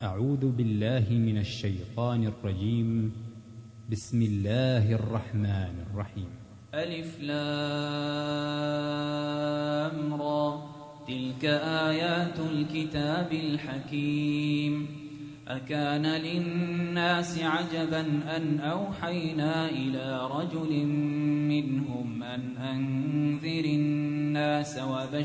أعوذ بالله من الشيطان الرجيم. بسم الله الرحمن الرحيم. ألف لام را، تلك آيات الكتاب الحكيم. أكان للناس عجبا أن أوحينا إلى رجل منهم أن أنذر الناس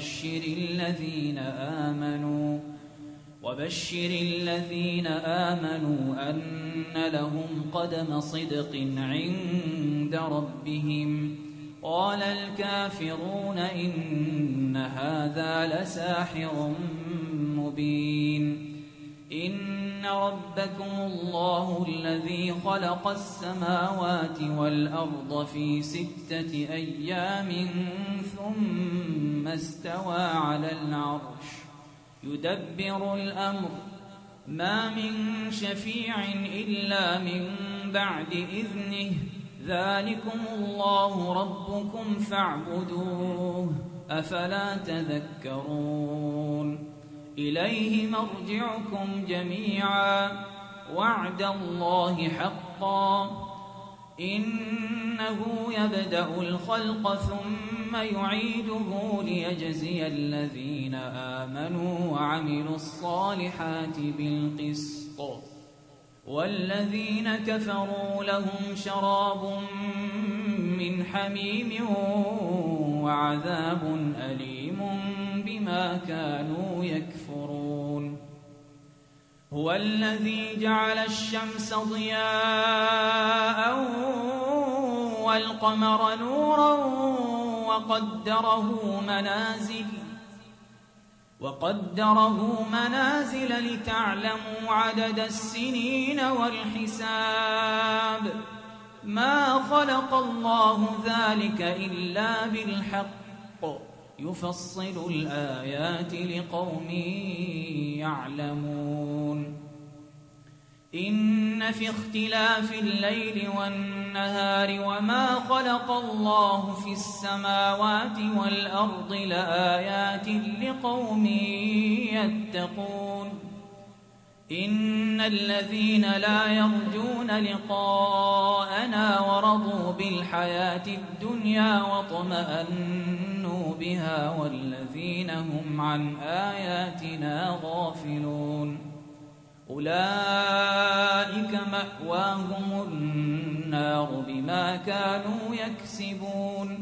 وبشر الذين آمنوا أن لهم قدم صدق عند ربهم. قال الكافرون إن هذا لساحر مبين. إن ربكم الله الذي خلق السماوات والأرض في 6 أيام ثم استوى على العرش يدبر الأمر، ما من شفيع إلا من بعد إذنه، ذلكم الله ربكم فاعبدوه، أفلا تذكرون. إليه مرجعكم جميعا، وعد الله حقا، إنه يبدأ الخلق ثم يعيده ليجزي الذين آمنوا وعملوا الصالحات بالقسط، والذين كفروا لهم شراب من حميم وعذاب أليم بما كانوا يكفرون. هو الذي جعل الشمس ضياء والقمر نورا وقدره منازل لتعلموا عدد السنين والحساب. ما خلق الله ذلك إلا بالحق، يفصل الآيات لقوم يعلمون. إن في اختلاف الليل والنهار وما خلق الله في السماوات والأرض لآيات لقوم يتقون. إن الذين لا يرجون لقاءنا ورضوا بالحياة الدنيا واطمأنوا بها والذين هم عن آياتنا غافلون، أولئك مأواهم النار بما كانوا يكسبون.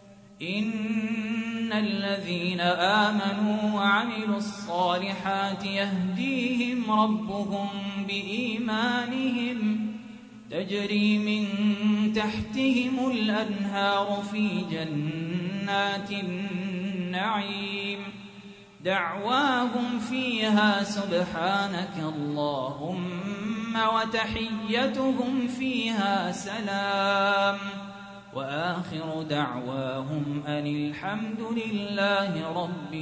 إن الذين آمنوا وعملوا الصالحات يهديهم ربهم بإيمانهم، تجري من تحتهم الأنهار في جنات النعيم، دعواهم فيها سبحانك اللهم وتحيتهم فيها سلام، وآخر دعواهم أن الحمد لله رب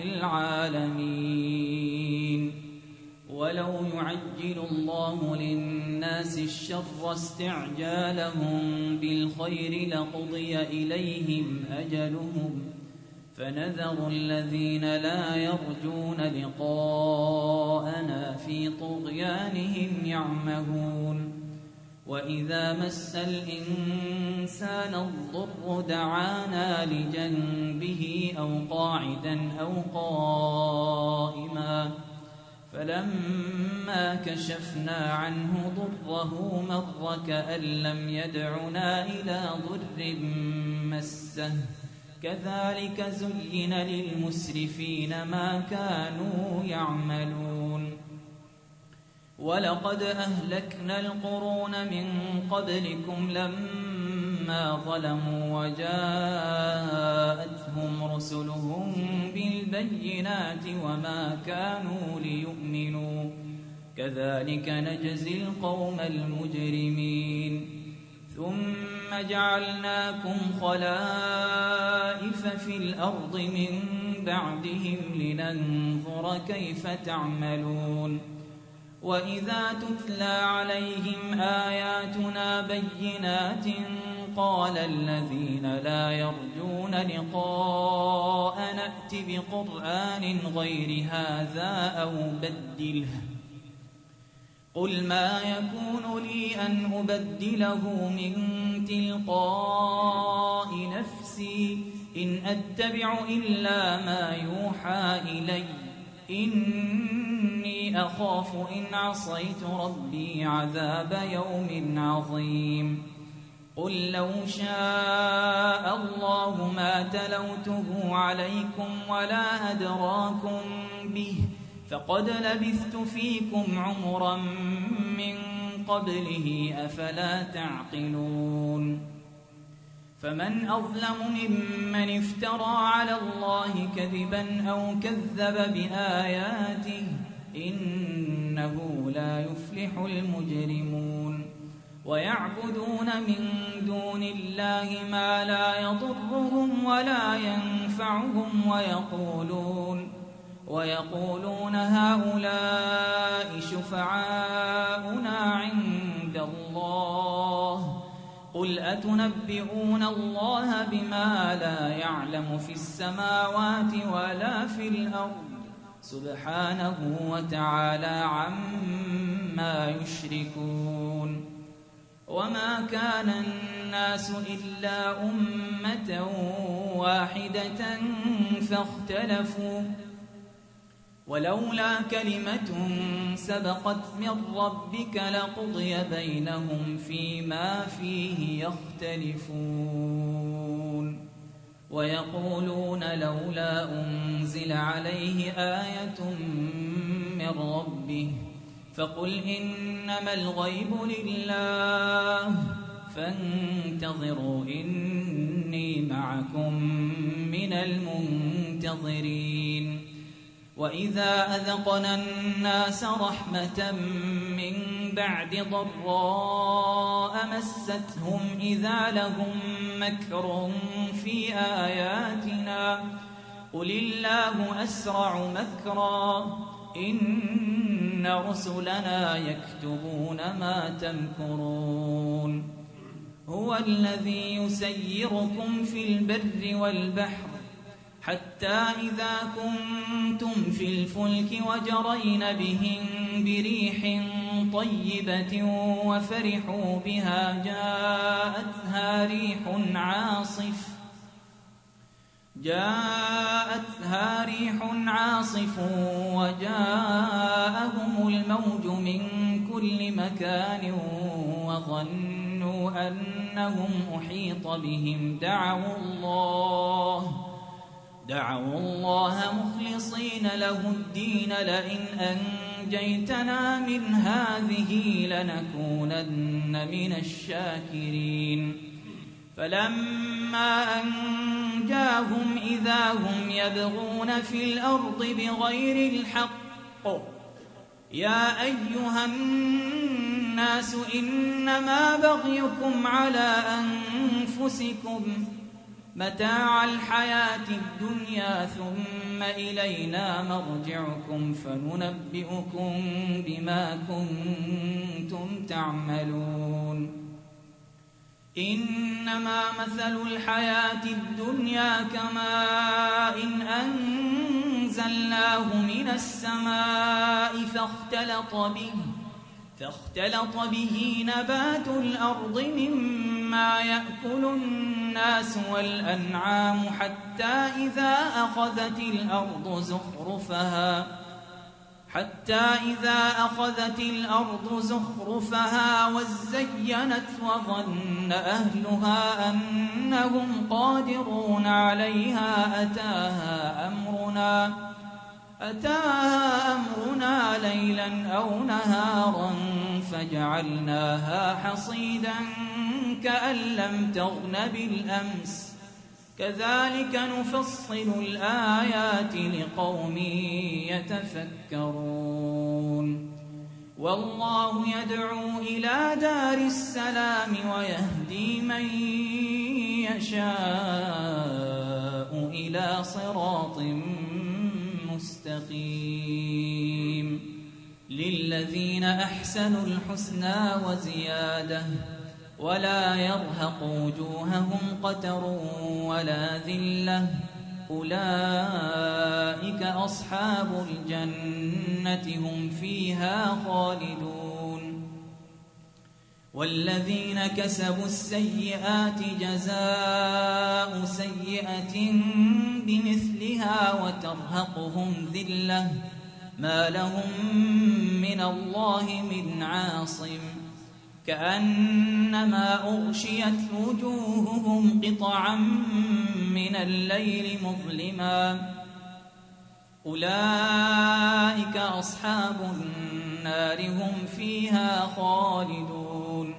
العالمين. ولو يعجل الله للناس الشر استعجالهم بالخير لقضي إليهم أجلهم، فنذر الذين لا يرجون لقاءنا في طغيانهم يعمهون. وإذا مس الإنسان الضر دعانا لجنبه أو قاعدا أو قائما، فلما كشفنا عنه ضره مر كأن لم يدعنا إلى ضر مسه، كذلك زين للمسرفين ما كانوا يعملون. ولقد أهلكنا القرون من قبلكم لما ظلموا وجاءتهم رسلهم بالبينات وما كانوا ليؤمنوا، كذلك نجزي القوم المجرمين. ثم جعلناكم خلائف في الأرض من بعدهم لننظر كيف تعملون. وإذا تتلى عليهم آياتنا بينات قال الذين لا يرجون لقاء نأت بقرآن غير هذا أو بدله قل ما يكون لي أن أبدله من تلقاء نفسي إن أتبع إلا ما يوحى إلي إني أخاف إن عصيت ربي عذاب يوم عظيم قل لو شاء الله ما تلوته عليكم ولا أدراكم به فقد لبثت فيكم عمرا من قبله أفلا تعقلون فمن أظلم ممن افترى على الله كذبا أو كذب بآياته إنه لا يفلح المجرمون ويعبدون من دون الله ما لا يضرهم ولا ينفعهم ويقولون هؤلاء شفعاؤنا عند الله قل أتنبئون الله بما لا يعلم في السماوات ولا في الأرض سبحانه وتعالى عما يشركون وما كان الناس إلا أمة واحدة فاختلفوا ولولا كلمة سبقت من ربك لقضي بينهم فيما فيه يختلفون ويقولون لولا أنزل عليه آية من ربه فقل إنما الغيب لله فانتظروا إني معكم من المنتظرين وإذا أذقنا الناس رحمة من بعد ضراء مستهم إذا لهم مكر في آياتنا قل الله أسرع مكرا إن رسلنا يكتبون ما تمكرون هو الذي يسيركم في البر والبحر حتى إذا كنتم في الفلك وجرين بهم بريح طيبة وفرحوا بها جاءتها ريح عاصف وجاءهم الموج من كل مكان وظنوا أنهم أحيط بهم دعوا الله مخلصين له الدين لئن أنجيتنا من هذه لنكونن من الشاكرين فلما أنجاهم إذا هم يبغون في الأرض بغير الحق يا أيها الناس إنما بغيكم على أنفسكم متاع الحياة الدنيا ثم إلينا مرجعكم فننبئكم بما كنتم تعملون إنما مثل الحياة الدنيا كماء أنزلناه من السماء فاختلط به نبات الأرض مما يأكل الناس والأنعام حتى إذا أخذت الأرض زخرفها وزينت وظن أهلها أنهم قادرون عليها أتاها أمرنا ليلا أو نهارا فجعلناها حصيدا كأن لم تغن بالأمس كذلك نفصل الآيات لقوم يتفكرون والله يدعو إلى دار السلام ويهدي من يشاء إلى صراط مستقيم للذين أحسنوا الحسنى وزيادة ولا يرهق وجوههم قتر ولا ذلة أولئك أصحاب الجنة هم فيها خالدون والذين كسبوا السيئات جزاء سيئة بمثلها وترهقهم ذلة ما لهم من الله من عاصم كأنما أغشيت وجوههم قطعا من الليل مظلما أولئك أصحاب النار هم فيها خالدون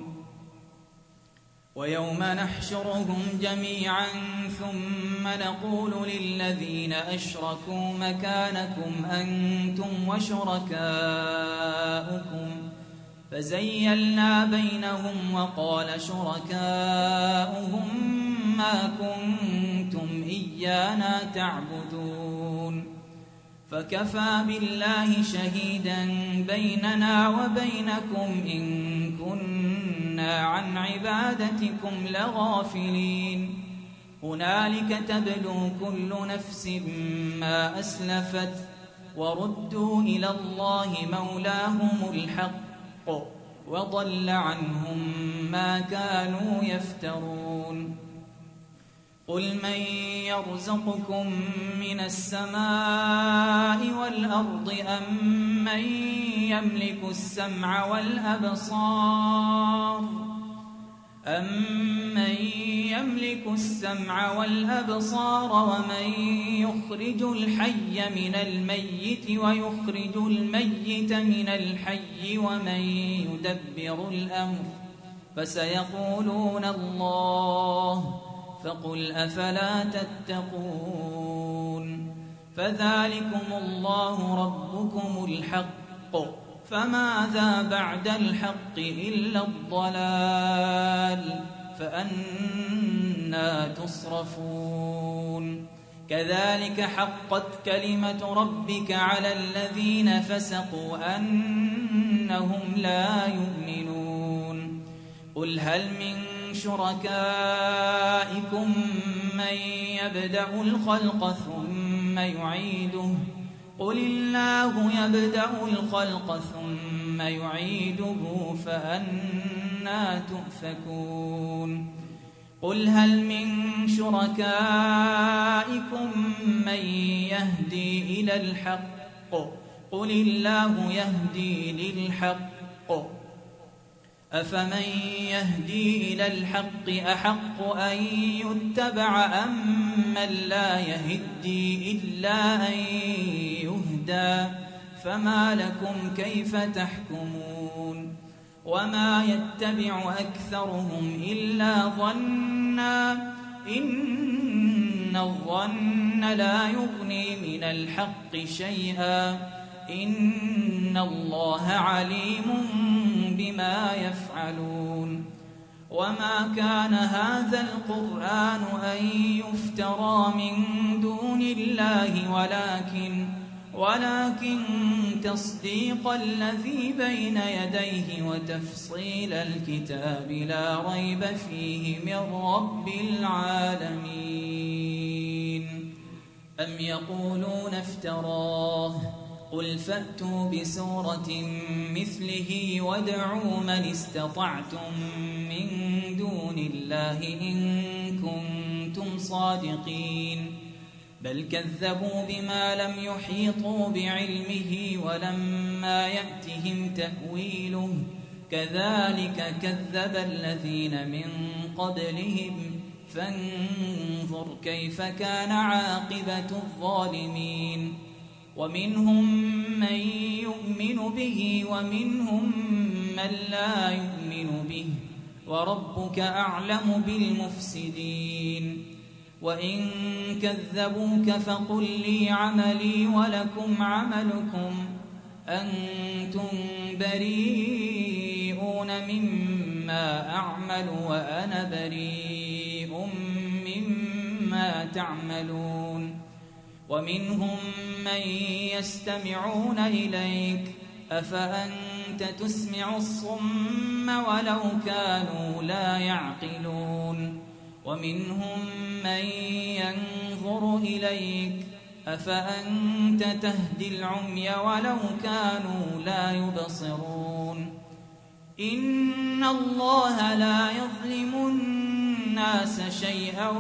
ويوم نحشرهم جميعا ثم نقول للذين أشركوا مكانكم أنتم وشركاؤكم فزيلنا بينهم وقال شركاؤهم ما كنتم إيانا تعبدون فكفى بالله شهيدا بيننا وبينكم إن كنا عن عبادتكم لغافلين هنالك تبلو كل نفس ما أسلفت وردوا إلى الله مولاهم الحق وضل عنهم ما كانوا يفترون قل من يرزقكم من السماء والأرض أمن يملك السمع والأبصار ومن يخرج الحي من الميت ويخرج الميت من الحي ومن يدبر الأمر فسيقولون الله فقل أفلا تتقون فذلكم الله ربكم الحق فماذا بعد الحق إلا الضلال فأنى تصرفون كذلك حقت كلمة ربك على الذين فسقوا أنهم لا يؤمنون قل هل من شركائكم من يبدأ الخلق ثم يعيده قل الله يبدأ الخلق ثم يعيده فأنى تؤفكون قل هل من شركائكم من يهدي إلى الحق قل الله يهدي للحق أفمن يهدي إلى الحق أحق أن يتبع أم من لا يهدي إلا أن يهدى فما لكم كيف تحكمون وما يتبع أكثرهم إلا ظنا إن الظن لا يغني من الحق شيئا إن الله عليم بما يفعلون وما كان هذا القرآن أن يفترى من دون الله ولكن تصديق الذي بين يديه وتفصيل الكتاب لا ريب فيه من رب العالمين أم يقولون افتراه قل فأتوا بسورة مثله وادعوا من استطعتم من دون الله إن كنتم صادقين بل كذبوا بما لم يحيطوا بعلمه ولما يأتهم تأويله كذلك كذب الذين من قبلهم فانظر كيف كان عاقبة الظالمين ومنهم من يؤمن به ومنهم من لا يؤمن به وربك أعلم بالمفسدين وإن كذبوك فقل لي عملي ولكم عملكم أنتم بريئون مما أعمل وأنا بريء مما تعملون ومنهم من يستمعون إليك أفأنت تسمع الصم ولو كانوا لا يعقلون ومنهم من ينظر إليك أفأنت تهدي العمي ولو كانوا لا يبصرون إن الله لا يظلم الناس شيئا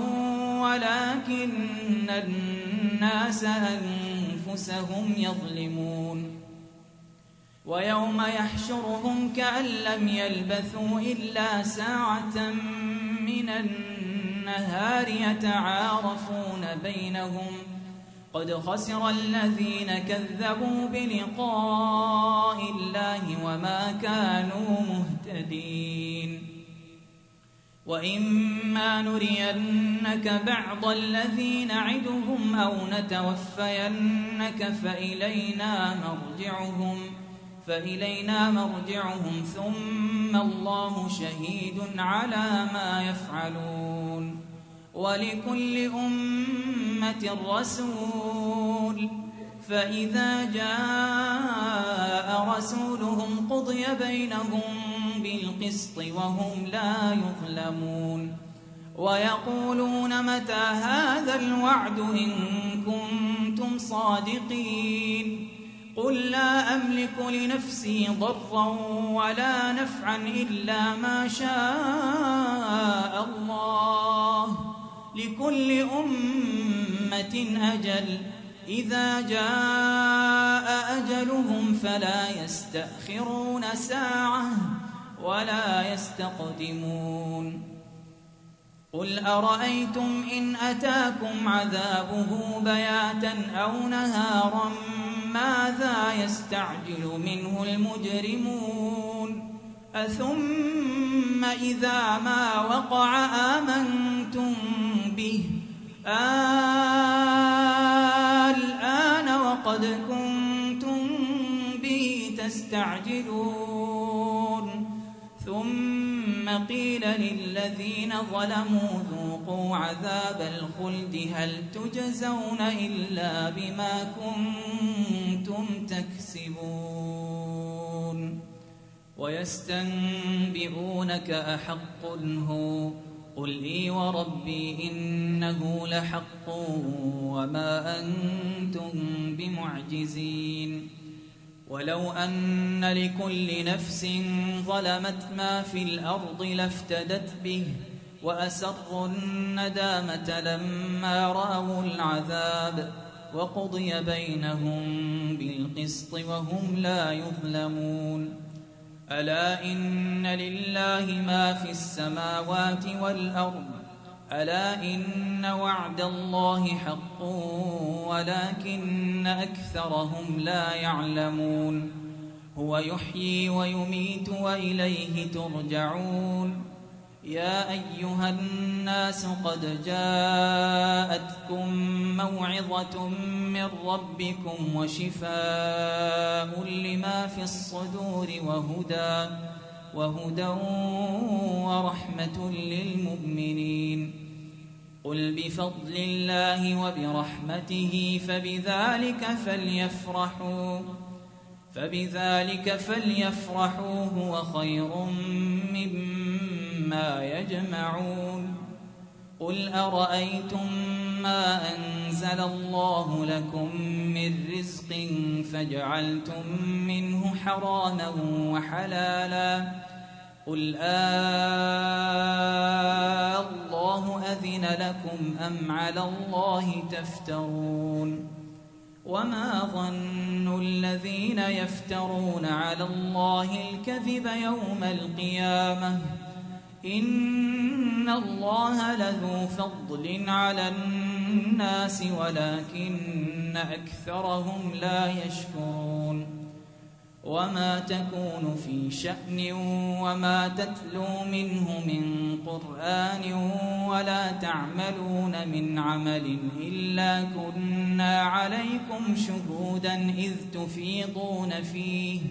ولكن الناس أنفسهم يظلمون ويوم يحشرهم كأن لم يلبثوا إلا ساعة من النهار يتعارفون بينهم قد خسر الذين كذبوا بلقاء الله وما كانوا مهتدين وإما نرينك بعض الذي نعدهم أو نتوفينك فإلينا مرجعهم ثم الله شهيد على ما يفعلون ولكل أمة رسول فإذا جاء رسولهم قضي بينهم بالقسط وهم لا يظلمون ويقولون متى هذا الوعد إن كنتم صادقين قل لا أملك لنفسي ضرا ولا نفعا إلا ما شاء الله لكل أمة أجل إذا جاء أجلهم فلا يستأخرون ساعة ولا يستقدمون قل أرأيتم إن أتاكم عذابه بياتا أو نهارا ماذا يستعجل منه المجرمون أثم إذا ما وقع آمنتم به الآن وقد كنتم به تستعجلون ثم قيل للذين ظلموا ذوقوا عذاب الخلد هل تجزون إلا بما كنتم تكسبون ويستنبئونك أحق هو قل إي وربي إنه لحق وما أنتم بمعجزين ولو أن لكل نفس ظلمت ما في الأرض لافتدت به وأسروا الندامة لما رأوا العذاب وقضي بينهم بالقسط وهم لا يظلمون ألا إن لله ما في السماوات والأرض ألا إن وعد الله حق ولكن أكثرهم لا يعلمون هو يحيي ويميت وإليه ترجعون يا أيها الناس قد جاءتكم موعظة من ربكم وشفاء لما في الصدور وهدى ورحمة للمؤمنين قل بفضل الله وبرحمته فبذلك فليفرحوا هو خير مما يجمعون قل أرأيتم ما أنزل الله لكم من رزق فجعلتم منه حراما وحلالا قل الله أذن لكم أم على الله تفترون وما ظن الذين يفترون على الله الكذب يوم القيامة إن الله لذو فضل على الناس ولكن أكثرهم لا يشكرون وما تكون في شأن وما تتلو منه من قرآن ولا تعملون من عمل إلا كنا عليكم شهودا إذ تفيضون فيه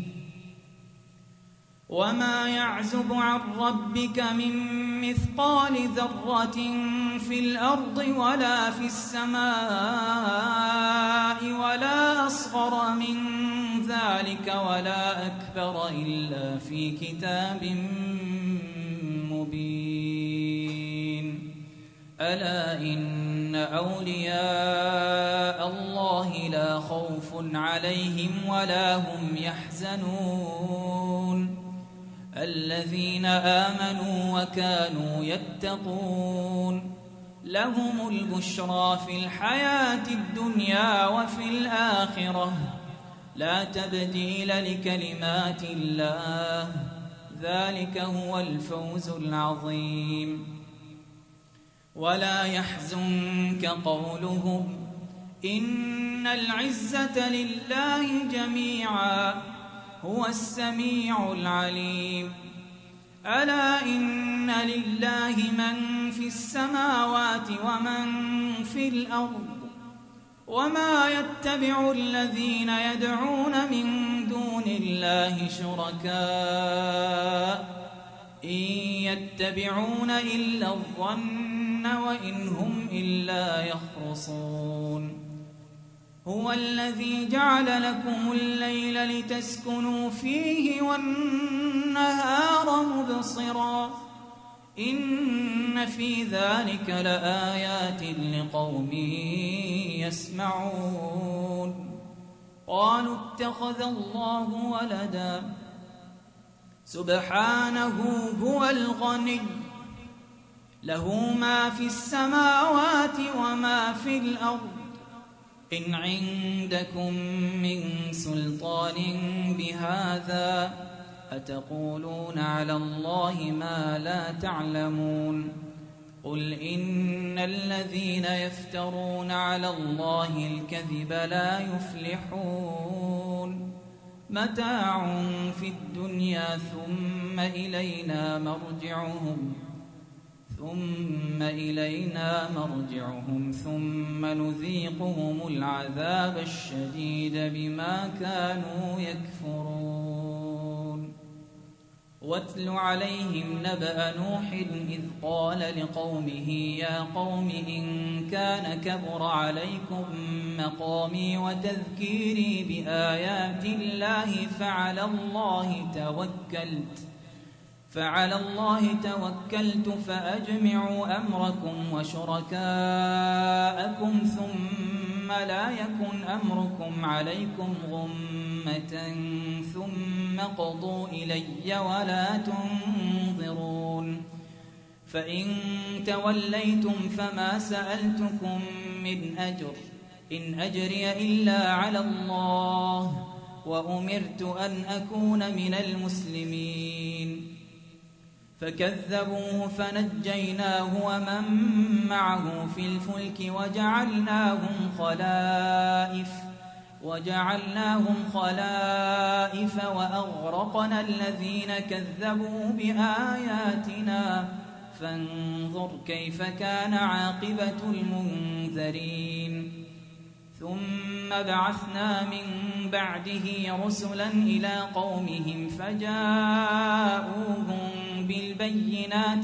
وما يعزب عن ربك من مثقال ذرة في الأرض ولا في السماء ولا أصغر من ذلك ولا أكبر إلا في كتاب مبين ألا إن أولياء الله لا خوف عليهم ولا هم يحزنون الذين آمنوا وكانوا يتقون لهم البشرى في الحياة الدنيا وفي الآخرة لا تبديل لكلمات الله ذلك هو الفوز العظيم ولا يحزنك قولهم إن العزة لله جميعا هو السميع العليم ألا إن لله من في السماوات ومن في الأرض وما يتبع الذين يدعون من دون الله شركاء إن يتبعون إلا الظن وإن هم إلا يخرصون هو الذي جعل لكم الليل لتسكنوا فيه والنهار مبصرا إن في ذلك لآيات لقوم يسمعون قالوا اتخذ الله ولدا سبحانه هو الغني له ما في السماوات وما في الأرض إن عندكم من سلطان بهذا أتقولون على الله ما لا تعلمون قل إن الذين يفترون على الله الكذب لا يفلحون متاع في الدنيا ثم إلينا مرجعهم ثم نذيقهم العذاب الشديد بما كانوا يكفرون واتل عليهم نبأ نوح إذ قال لقومه يا قوم إن كان كبر عليكم مقامي وتذكيري بآيات الله فعلى الله توكلت فأجمعوا أمركم وشركاءكم ثم لا يكن أمركم عليكم غمة ثم قضوا إلي ولا تنظرون فإن توليتم فما سألتكم من أجر إن أجري إلا على الله وأمرت أن أكون من المسلمين فكذبوه فنجيناه ومن معه في الفلك وجعلناهم خلائف وأغرقنا الذين كذبوا بآياتنا فانظر كيف كان عاقبة المنذرين ثم بعثنا من بعده رسلا إلى قومهم فجاءوهم بالبينات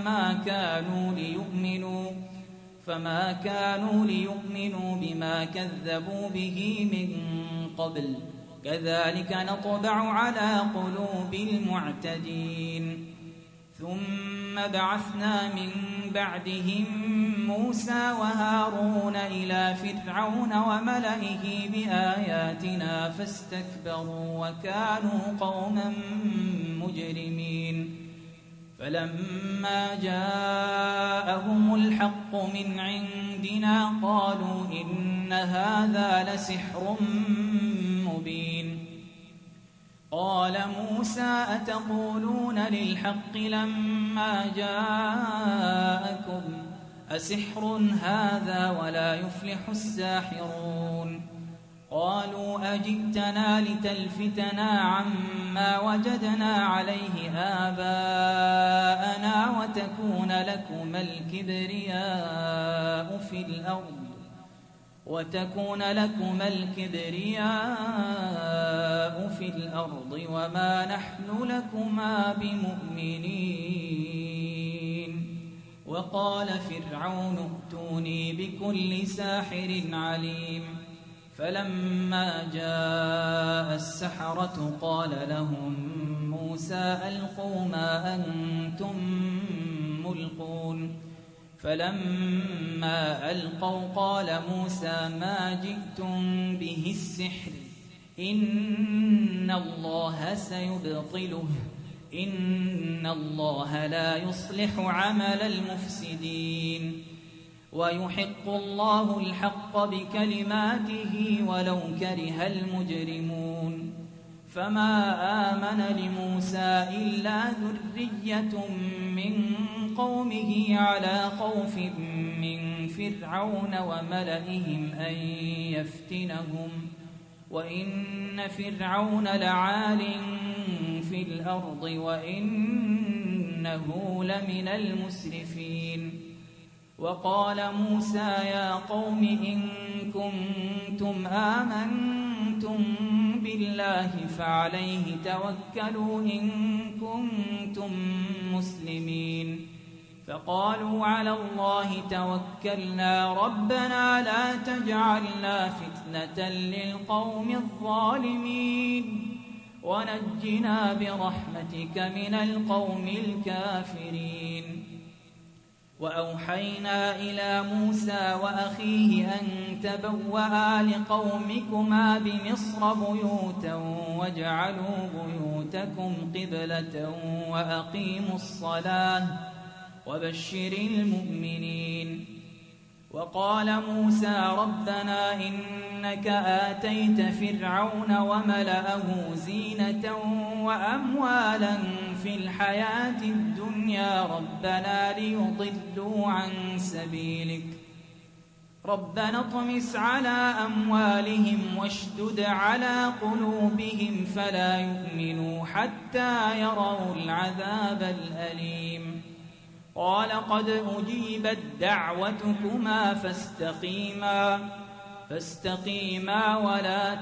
فما كانوا ليؤمنوا بما كذبوا به من قبل كذلك نطبع على قلوب المعتدين ثم بعثنا من بعدهم موسى وهارون إلى فرعون وملئه بآياتنا فاستكبروا وكانوا قوما مجرمين فلما جاءهم الحق من عندنا قالوا إن هذا لسحر مبين قال موسى أتقولون للحق لما جاءكم أسحر هذا ولا يفلح الساحرون قالوا أجئتنا لتلفتنا عما وجدنا عليه آباءنا وتكون لكما الكبرياء في الأرض وما نحن لكما بمؤمنين وقال فرعون ائتوني بكل ساحر عليم فلما جاء السحرة قال لهم موسى ألقوا ما أنتم ملقون فلما ألقوا قال موسى ما جئتم به السحر إن الله سيبطله إن الله لا يصلح عمل المفسدين ويحق الله الحق بكلماته ولو كره المجرمون فما آمن لموسى إلا ذرية من قومه على خوف من فرعون وملئهم أن يفتنهم وإن فرعون لعال في الأرض وإنه لمن المسرفين وقال موسى يا قوم إن كنتم آمنتم بالله فعليه توكلوا إن كنتم مسلمين فقالوا على الله توكلنا ربنا لا تجعلنا فتنة للقوم الظالمين ونجنا برحمتك من القوم الكافرين وأوحينا إلى موسى وأخيه أن تبوأ لقومكما بمصر بيوتا واجعلوا بيوتكم قبلة وأقيموا الصلاة وبشر المؤمنين وقال موسى ربنا إنك آتيت فرعون وملأه زينة وأموالا في الحياة الدنيا ربنا ليضلوا عن سبيلك ربنا اطمس على أموالهم واشدد على قلوبهم فلا يؤمنوا حتى يروا العذاب الأليم قال قد أجيبت دعوتكما فاستقيما ولا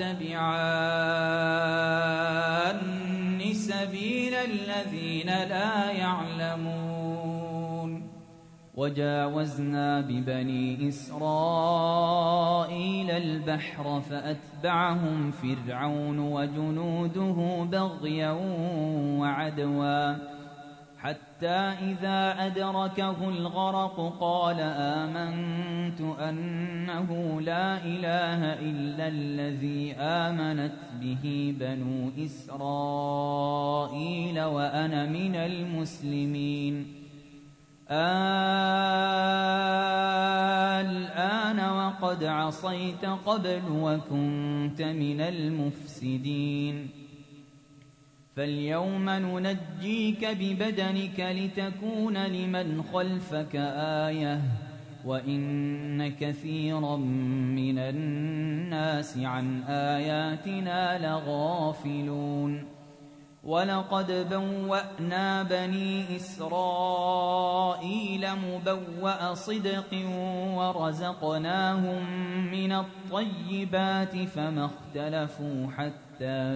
تتبعان سبيل الذين لا يعلمون وجاوزنا ببني إسرائيل البحر فأتبعهم فرعون وجنوده بغيا وعدوا حتى إذا أدركه الغرق قال آمنت أنه لا إله إلا الذي آمنت به بنو إسرائيل وأنا من المسلمين الآن وقد عصيت قبل وكنت من المفسدين فاليوم ننجيك ببدنك لتكون لمن خلفك آية وإن كثيرا من الناس عن آياتنا لغافلون ولقد بوأنا بني إسرائيل مبوأ صدق ورزقناهم من الطيبات فما اختلفوا حتى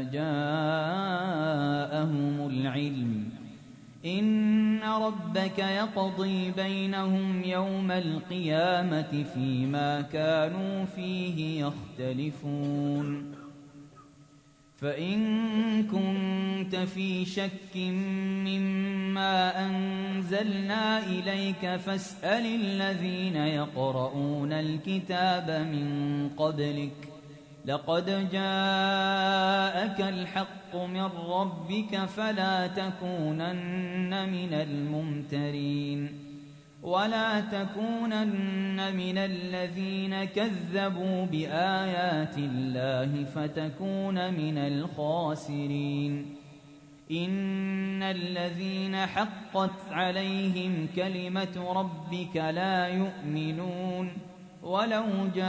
جاءهم العلم إن ربك يقضي بينهم يوم القيامة فيما كانوا فيه يختلفون فإن كنت في شك مما أنزلنا إليك فاسأل الذين يقرؤون الكتاب من قبلك لقد جاءك الحق من ربك فلا تكونن من الممترين ولا تكونن من الذين كذبوا بآيات الله فتكون من الخاسرين إن الذين حقت عليهم كلمة ربك لا يؤمنون ولو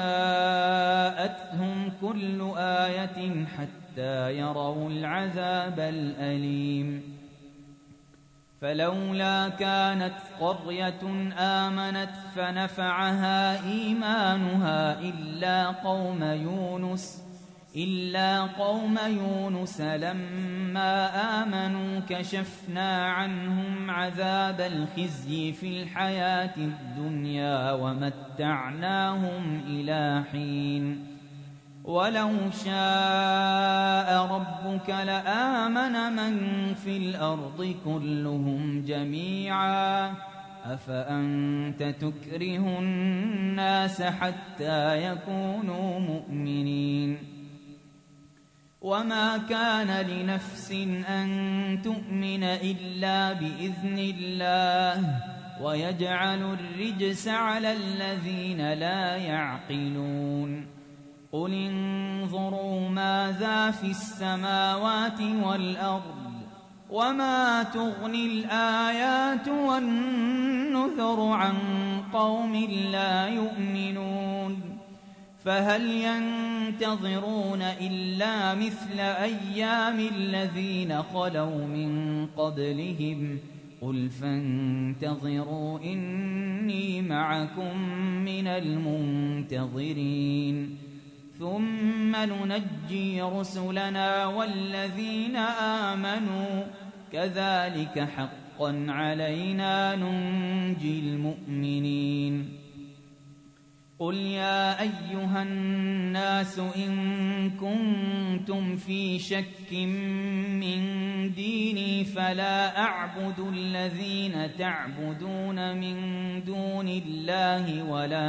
جاءتهم كل آية حتى يروا العذاب الأليم فلولا كانت قرية آمنت فنفعها إيمانها إلا قوم يونس لما آمنوا كشفنا عنهم عذاب الخزي في الحياة الدنيا ومتعناهم إلى حين ولو شاء ربك لآمن من في الأرض كلهم جميعا أفأنت تكره الناس حتى يكونوا مؤمنين وما كان لنفس أن تؤمن إلا بإذن الله ويجعل الرجس على الذين لا يعقلون قل انظروا ماذا في السماوات والأرض وما تغني الآيات والنذر عن قوم لا يؤمنون فهل ينتظرون إلا مثل أيام الذين خلوا من قبلهم قل فانتظروا إني معكم من المنتظرين ثم ننجي رسلنا والذين آمنوا كذلك حقا علينا ننجي المؤمنين قل يا أيها الناس إن كنتم في شك من ديني فلا أعبد الذين تعبدون من دون الله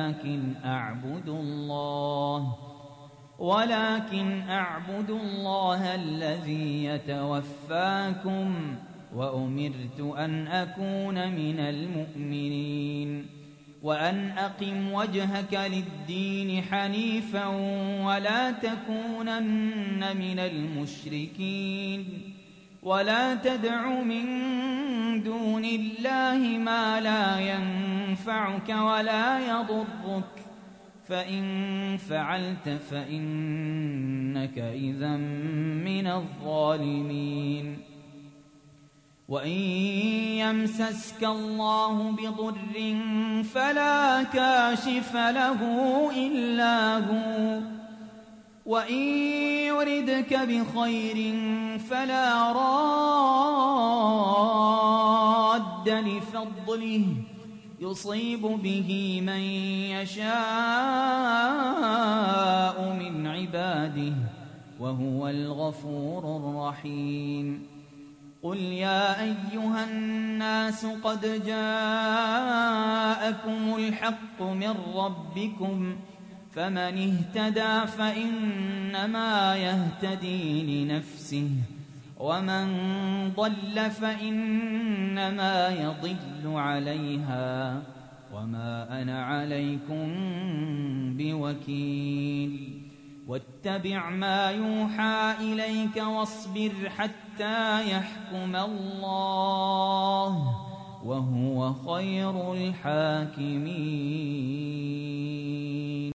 ولكن أعبد الله الذي يتوفاكم وأمرت أن أكون من المؤمنين وأن أقم وجهك للدين حنيفا ولا تكونن من المشركين ولا تدع من دون الله ما لا ينفعك ولا يضرك فإن فعلت فإنك إذا من الظالمين وإن يمسسك الله بضر فلا كاشف له إلا هو وإن يردك بخير فلا راد لفضله يصيب به من يشاء من عباده وهو الغفور الرحيم قل يا أيها الناس قد جاءكم الحق من ربكم فمن اهتدى فإنما يهتدي لنفسه ومن ضل فإنما يضل عليها وما أنا عليكم بوكيل واتبع ما يوحى إليك واصبر حتى يحكم الله وهو خير الحاكمين.